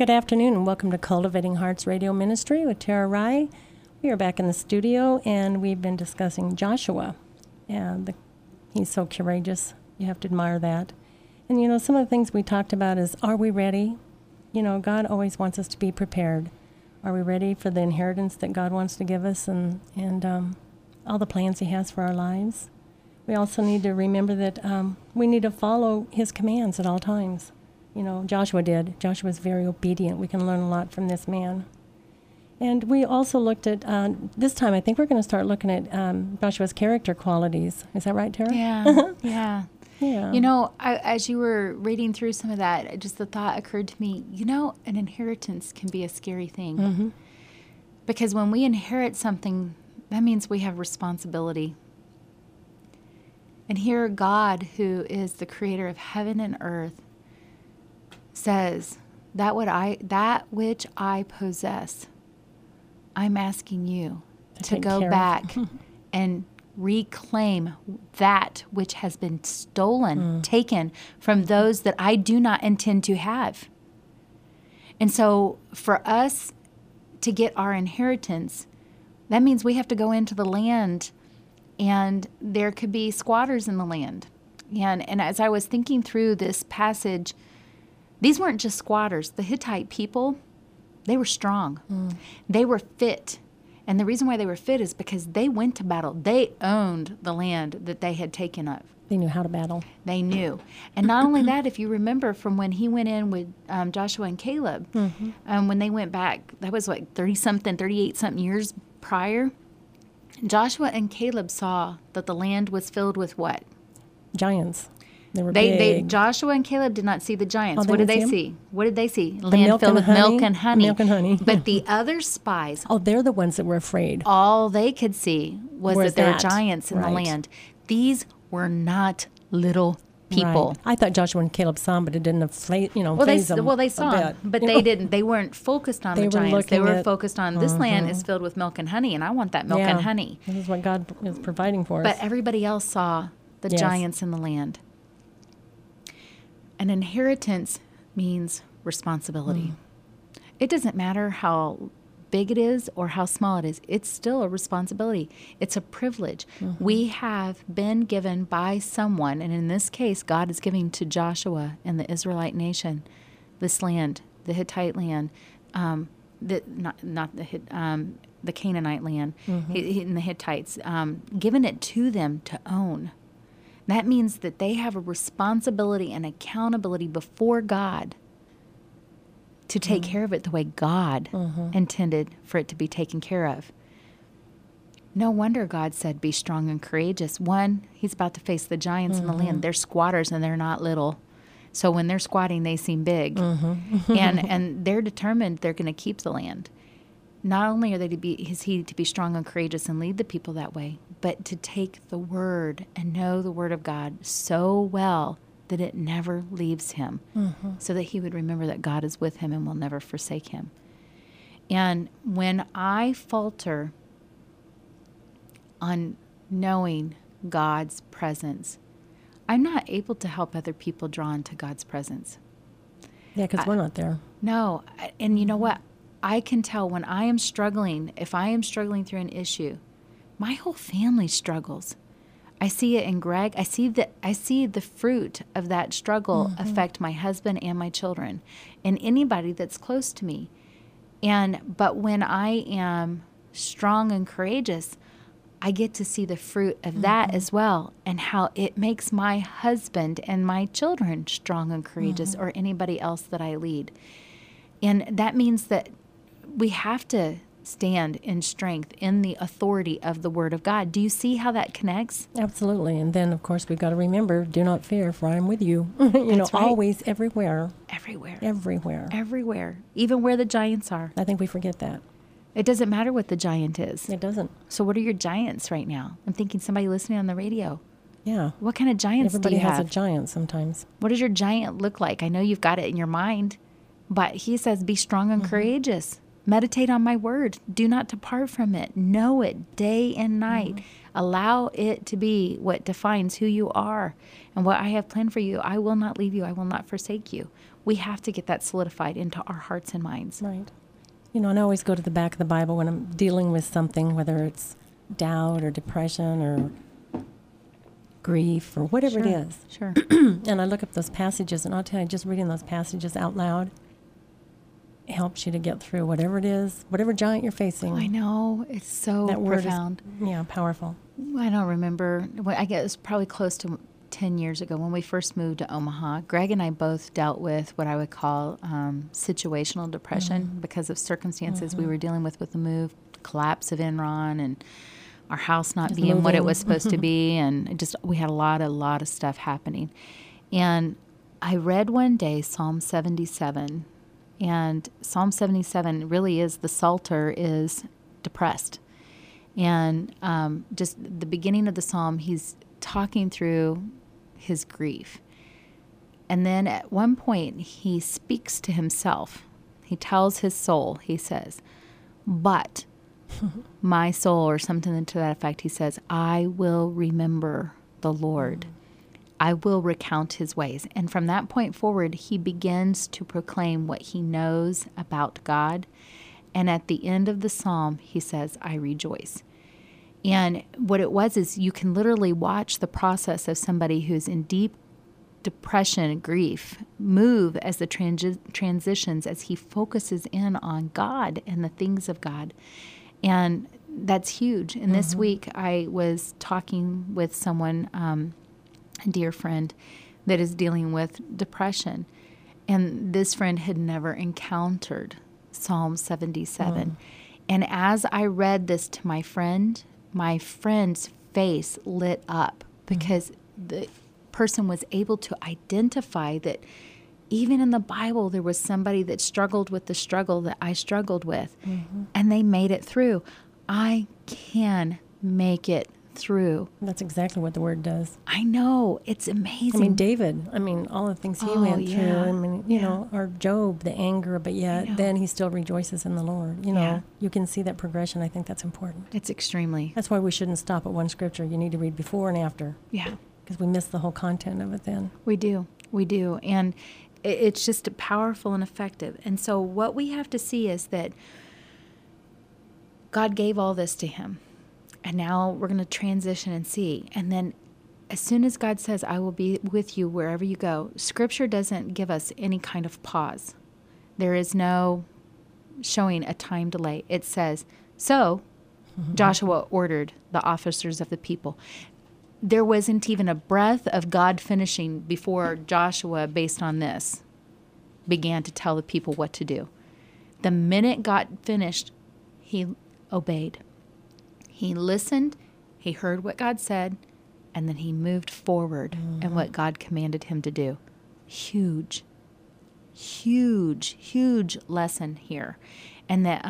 Good afternoon and welcome to Cultivating Hearts Radio Ministry with Tara Rai. We are back in the studio and we've been discussing Joshua. And he's so courageous. You have to admire that. And, you know, some of the things we talked about is, are we ready? You know, God always wants us to be prepared. Are we ready for the inheritance that God wants to give us and all the plans he has for our lives? We also need to remember that we need to follow his commands at all times. You know, Joshua did. Joshua was very obedient. We can learn a lot from this man. And we also looked at, this time I think we're going to start looking at Joshua's character qualities. Is that right, Tara? Yeah, yeah. Yeah. You know, as you were reading through some of that, just the thought occurred to me, you know, an inheritance can be a scary thing. Mm-hmm. Because when we inherit something, that means we have responsibility. And here God, who is the creator of heaven and earth, says, that which I possess, I'm asking you to go back and reclaim that which has been stolen, taken from those that I do not intend to have. And so for us to get our inheritance, that means we have to go into the land, and there could be squatters in the land. And as I was thinking through this passage, these weren't just squatters. The Hittite people, they were strong. They were fit. And the reason why they were fit is because they went to battle. They owned the land that they had taken of. They knew how to battle. They knew. And not only that, if you remember from when he went in with Joshua and Caleb, when they went back, that was like 30-something, 38-something years prior, Joshua and Caleb saw that the land was filled with what? Giants. They were big. Joshua and Caleb did not see the giants. Oh, what did they see? What did they see? Land filled with milk and honey. Milk and honey. But the other spies, they're the ones that were afraid. all they could see was that there were giants in the Right. land. These were not little people. Right. I thought Joshua and Caleb saw them, but it didn't faze them. They saw them, but they didn't. They weren't focused on the giants. They were focused on this land is filled with milk and honey, and I want that milk and honey. This is what God is providing for us. But everybody else saw the Yes. giants in the land. An inheritance means responsibility. It doesn't matter how big it is or how small it is. It's still a responsibility. It's a privilege. We have been given by someone, and in this case, God is giving to Joshua and the Israelite nation this land, the Hittite land, the Canaanite land, and the Hittites, given it to them to own. That means that they have a responsibility and accountability before God to take care of it the way God intended for it to be taken care of. No wonder God said, be strong and courageous. One, he's about to face the giants in the land. They're squatters and they're not little. So when they're squatting, they seem big. And they're determined they're going to keep the land. Not only is he to be strong and courageous and lead the people that way, but to take the word and know the word of God so well that it never leaves him, so that he would remember that God is with him and will never forsake him. And when I falter on knowing God's presence, I'm not able to help other people draw into God's presence. Yeah, because we're not there. No. And you know what? I can tell when I am struggling, if I am struggling through an issue, my whole family struggles. I see it in Greg. I see the fruit of that struggle affect my husband and my children and anybody that's close to me. But when I am strong and courageous, I get to see the fruit of that as well, and how it makes my husband and my children strong and courageous, or anybody else that I lead. And that means that we have to stand in strength in the authority of the Word of God. Do you see how that connects? Absolutely. And then, of course, we've got to remember, do not fear, for I am with you. That's right. Always, everywhere. Everywhere. Everywhere. Everywhere. Even where the giants are. I think we forget that. It doesn't matter what the giant is. It doesn't. So what are your giants right now? I'm thinking somebody listening on the radio. Yeah. What kind of giants Everybody do you have? has a giant sometimes. What does your giant look like? I know you've got it in your mind, but he says be strong and courageous. Meditate on my word. Do not depart from it. Know it day and night. Allow it to be what defines who you are and what I have planned for you. I will not leave you. I will not forsake you. We have to get that solidified into our hearts and minds. Right. And I always go to the back of the Bible when I'm dealing with something, whether it's doubt or depression or grief or whatever it is. Sure. And I look up those passages, and I'll tell you, just reading those passages out loud helps you to get through whatever it is, whatever giant you're facing. I know. It's so That word profound. is, powerful. I don't remember. I guess it was probably close to 10 years ago when we first moved to Omaha. Greg and I both dealt with what I would call situational depression because of circumstances we were dealing with the move, collapse of Enron, and our house not Just being what it moving. was supposed to be. And we had a lot of stuff happening. And I read one day Psalm 77. And Psalm 77 really is, the Psalter is depressed. And just the beginning of the Psalm, he's talking through his grief. And then at one point, he speaks to himself. He tells his soul, he says, but my soul, or something to that effect, he says, I will remember the Lord. I will recount his ways. And from that point forward, he begins to proclaim what he knows about God. And at the end of the psalm, he says, I rejoice. And what it was is you can literally watch the process of somebody who's in deep depression and grief move as the transitions, as he focuses in on God and the things of God. And that's huge. And this week I was talking with someone, a dear friend, that is dealing with depression. And this friend had never encountered Psalm 77. And as I read this to my friend's face lit up because the person was able to identify that even in the Bible, there was somebody that struggled with the struggle that I struggled with, and they made it through. I can make it through. That's exactly what the word does. I know. It's amazing. I mean, David, all the things he went through. yeah. I mean, you know, or Job, the anger, but yet then he still rejoices in the Lord. You know, you can see that progression. I think that's important. It's extremely. That's why we shouldn't stop at one scripture. You need to read before and after. Yeah. Because we miss the whole content of it then. We do. We do. And it's just powerful and effective. And so what we have to see is that God gave all this to him. And now we're going to transition and see. And then as soon as God says, I will be with you wherever you go, Scripture doesn't give us any kind of pause. There is no showing a time delay. It says, so Joshua ordered the officers of the people. There wasn't even a breath of God finishing before Joshua, based on this, began to tell the people what to do. The minute God finished, he obeyed. He listened, he heard what God said, and then he moved forward in what God commanded him to do. Huge, huge, huge lesson here. And that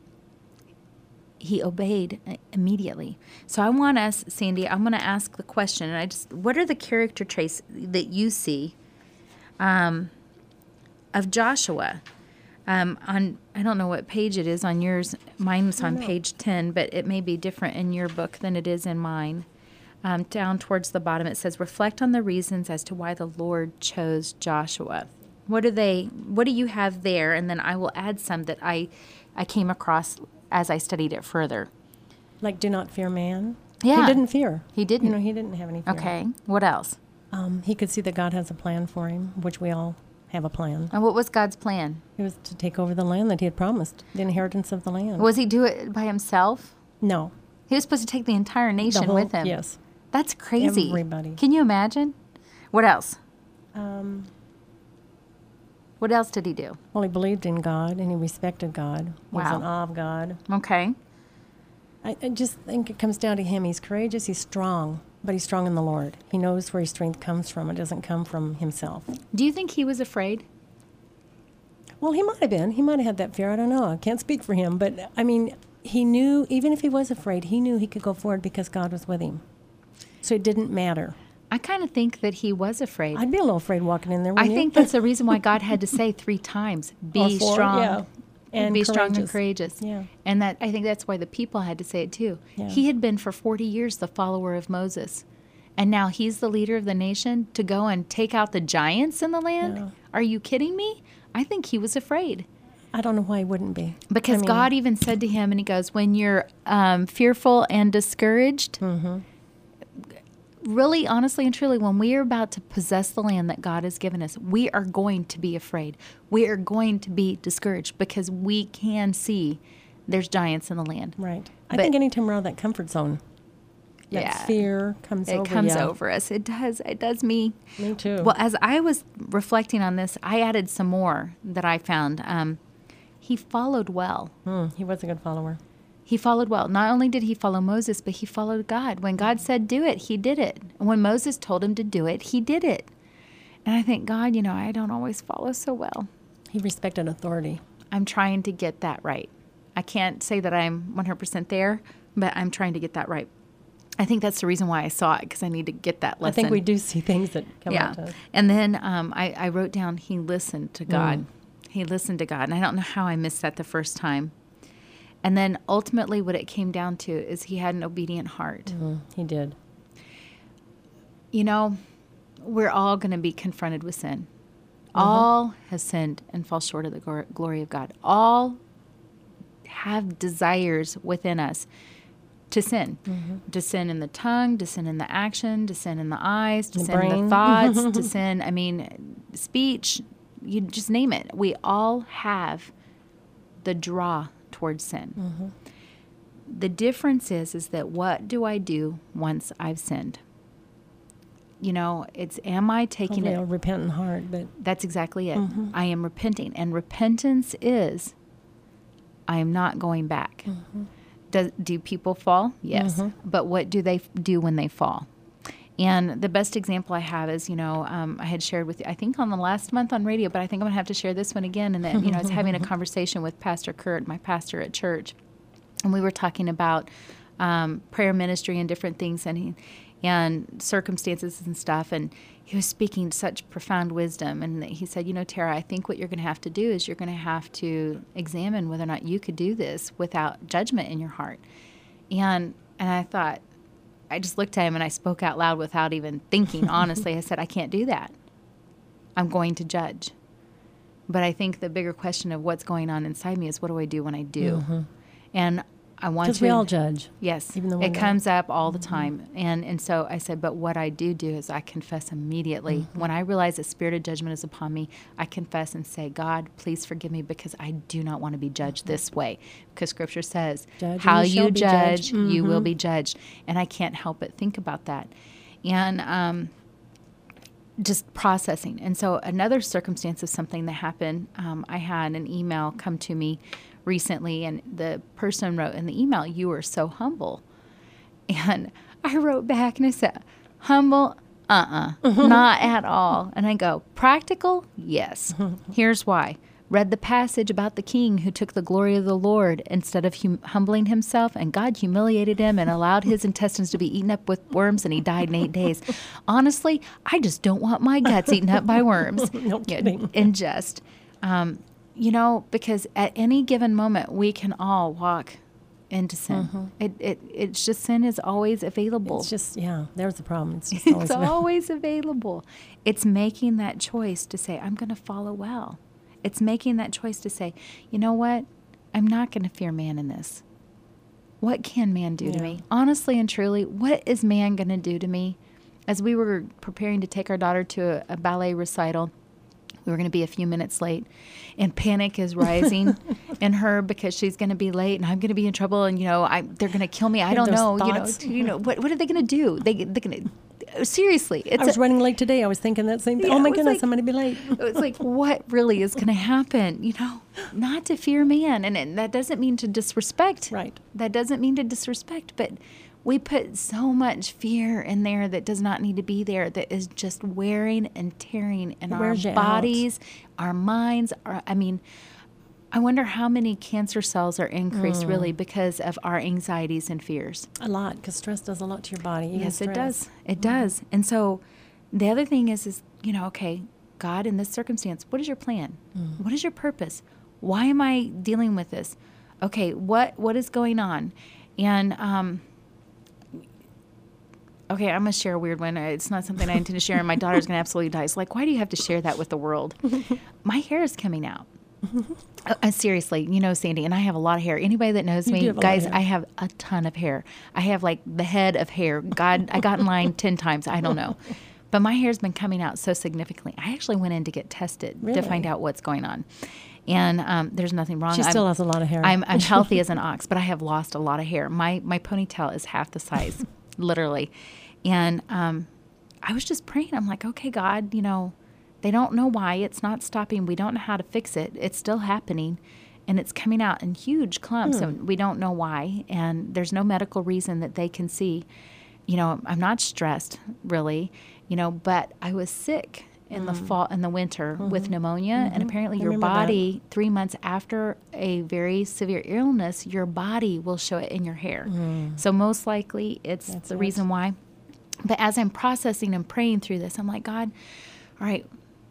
he obeyed immediately. So I want us, Sandy, I'm going to ask the question, and what are the character traits that you see of Joshua? I don't know what page it is on yours. Mine's on page 10, but it may be different in your book than it is in mine. Down towards the bottom, it says, reflect on the reasons as to why the Lord chose Joshua. What do you have there? And then I will add some that I came across as I studied it further. Like, do not fear man. Yeah. He didn't fear. He didn't. You know, he didn't have any fear. Okay. What else? He could see that God has a plan for him, which we all have a plan. And what was God's plan? It was to take over the land that he had promised, the inheritance of the land. Was he do it by himself? No. He was supposed to take the entire nation with him. Yes. That's crazy. Everybody. Can you imagine? What else? What else did he do? Well, he believed in God and he respected God. He was Wow. in awe of God. Okay. I just think it comes down to him. He's courageous, he's strong, but he's strong in the Lord. He knows where his strength comes from. It doesn't come from himself. Do you think he was afraid? Well, he might have been. He might have had that fear. I don't know. I can't speak for him. But, I mean, he knew, even if he was afraid, he knew he could go forward because God was with him. So it didn't matter. I kind of think that he was afraid. I'd be a little afraid walking in there, I wouldn't you? think that's the reason why God had to say 3 times, be Or 4, strong. yeah. And be strong and courageous. Yeah. And that, I think that's why the people had to say it too. Yeah. He had been for 40 years the follower of Moses. And now he's the leader of the nation to go and take out the giants in the land? Yeah. Are you kidding me? I think he was afraid. I don't know why he wouldn't be. Because I mean, God even said to him, and he goes, when you're fearful and discouraged, really, honestly and truly, when we are about to possess the land that God has given us, we are going to be afraid. We are going to be discouraged because we can see there's giants in the land. Right. I But- think anytime we're out of that comfort zone, that Yeah. fear comes over It comes you. over us. It does. It does me. Me too. Well, as I was reflecting on this, I added some more that I found. He followed well. He was a good follower. He followed well. Not only did he follow Moses, but he followed God. When God said do it, he did it. And when Moses told him to do it, he did it. And I think, God, I don't always follow so well. He respected authority. I'm trying to get that right. I can't say that I'm 100% there, but I'm trying to get that right. I think that's the reason why I saw it, because I need to get that lesson. I think we do see things that come out to us. And then I wrote down, he listened to God. He listened to God. And I don't know how I missed that the first time. And then ultimately what it came down to is he had an obedient heart. He did. We're all going to be confronted with sin. All have sinned and fall short of the glory of God. All have desires within us to sin. To sin in the tongue, to sin in the action, to sin in the eyes, to The sin in brain. the thoughts, to sin, speech, you just name it. We all have the draw towards sin. The difference is that what do I do once I've sinned? It's, am I taking Hopefully it? a repentant heart, but That's exactly it. I am repenting. And repentance is, I am not going back. Do people fall? Yes. But what do they do when they fall? And the best example I have is, I had shared with you, I think on the last month on radio, but I think I'm going to have to share this one again. And that, I was having a conversation with Pastor Kurt, my pastor at church. And we were talking about prayer ministry and different things and circumstances and stuff. And he was speaking such profound wisdom. And he said, Tara, I think what you're going to have to do is you're going to have to examine whether or not you could do this without judgment in your heart. And I thought, I just looked at him and I spoke out loud without even thinking. Honestly, I said, I can't do that. I'm going to judge. But I think the bigger question of what's going on inside me is, what do I do when I do? And I want to. because we all judge. Yes, Even though it we're comes up all the time. And so I said, but what I do is I confess immediately. When I realize the spirit of judgment is upon me, I confess and say, God, please forgive me, because I do not want to be judged this way. Because Scripture says, Judge and how you shall you be judge, judged. you will be judged. And I can't help but think about that. And just processing. And so another circumstance of something that happened, I had an email come to me recently, and the person wrote in the email, "You were so humble." And I wrote back and I said, humble? Not at all. And I go, practical? Yes. Here's why. Read the passage about the king who took the glory of the Lord instead of humbling himself, and God humiliated him and allowed his intestines to be eaten up with worms, and he died in 8 days. Honestly, I just don't want my guts eaten up by worms. No kidding. And just, because at any given moment, we can all walk into sin. It's just, sin is always available. It's just, there's the problem. It's just It's always available. It's making that choice to say, I'm going to follow well. It's making that choice to say, you know what? I'm not going to fear man in this. What can man do to me? Honestly and truly, what is man going to do to me? As we were preparing to take our daughter to a ballet recital, we were going to be a few minutes late, and panic is rising in her because she's going to be late and I'm going to be in trouble, and they're going to kill me. I don't know. Thoughts. What are they going to do? They're going to. Seriously, I was running late today. I was thinking that same thing. Yeah, Oh my it was goodness, like- I'm going to be late. It was like, what really is going to happen? Not to fear man. And that doesn't mean to disrespect. Right. That doesn't mean to disrespect. But we put so much fear in there that does not need to be there, that is just wearing and tearing in our wears you out. bodies, our minds. I wonder how many cancer cells are increased really because of our anxieties and fears. A lot, because stress does a lot to your body. even Yes, it stress. does. It does. And so the other thing is, okay, God, in this circumstance, what is your plan? What is your purpose? Why am I dealing with this? Okay, what is going on? And okay, I'm going to share a weird one. It's not something I intend to share, and my daughter's going to absolutely die. It's like, why do you have to share that with the world? My hair is coming out. Seriously, Sandy, and I have a lot of hair. Anybody that knows me, guys, I have a ton of hair. I have like the head of hair. God, I got in line 10 times. I don't know. But my hair's been coming out so significantly. I actually went in to get tested to find out what's going on. And there's nothing wrong. She still has a lot of hair. I'm healthy as an ox, but I have lost a lot of hair. My ponytail is half the size, literally. And I was just praying. I'm like, okay, God, they don't know why. It's not stopping. We don't know how to fix it. It's still happening. And it's coming out in huge clumps. And we don't know why. And there's no medical reason that they can see. I'm not stressed, really, but I was sick in the fall, in the winter with pneumonia. And apparently your body, 3 months after a very severe illness, your body will show it in your hair. So most likely that's the reason why. But as I'm processing and praying through this, I'm like, God, all right,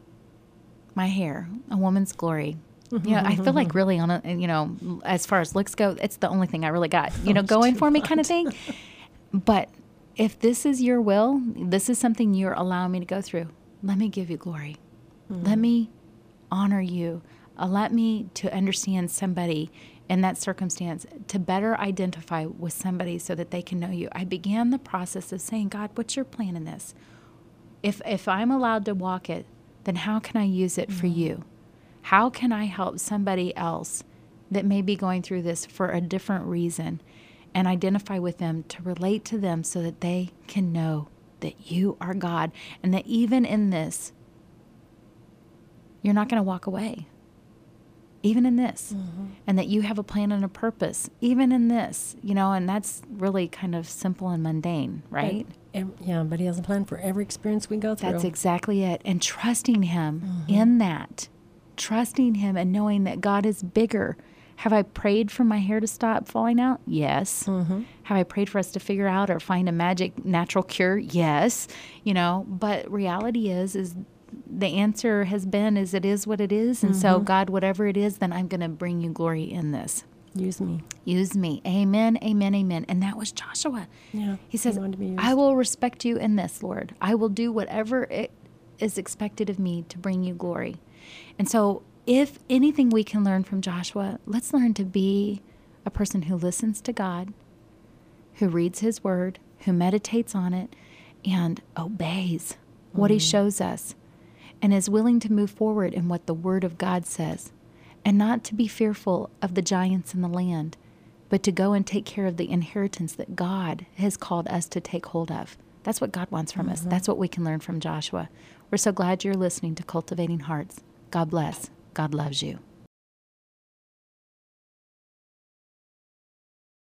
my hair, a woman's glory. I feel like really on a, as far as looks go, it's the only thing I really got, going for me kind of thing. But if this is your will, this is something you're allowing me to go through, let me give you glory. Let me honor you. Let me to understand somebody in that circumstance, to better identify with somebody so that they can know you. I began the process of saying, God, what's your plan in this? If I'm allowed to walk it, then how can I use it for you? How can I help somebody else that may be going through this for a different reason and identify with them to relate to them so that they can know that you are God and that even in this, you're not going to walk away. Even in this, and that you have a plan and a purpose, even in this, and that's really kind of simple and mundane, right? But he has a plan for every experience we go through. That's exactly it. And trusting him in that, trusting him and knowing that God is bigger. Have I prayed for my hair to stop falling out? Yes. Have I prayed for us to figure out or find a magic natural cure? Yes. But reality is the answer has been, it is what it is. And so God, whatever it is, then I'm going to bring you glory in this. Use me. Use me. Amen, amen, amen. And that was Joshua. Yeah. He says, I will respect you in this, Lord. I will do whatever it is expected of me to bring you glory. And so if anything we can learn from Joshua, let's learn to be a person who listens to God, who reads his word, who meditates on it, and obeys what he shows us, and is willing to move forward in what the word of God says, and not to be fearful of the giants in the land, but to go and take care of the inheritance that God has called us to take hold of. That's what God wants from us. That's what we can learn from Joshua. We're so glad you're listening to Cultivating Hearts. God bless. God loves you.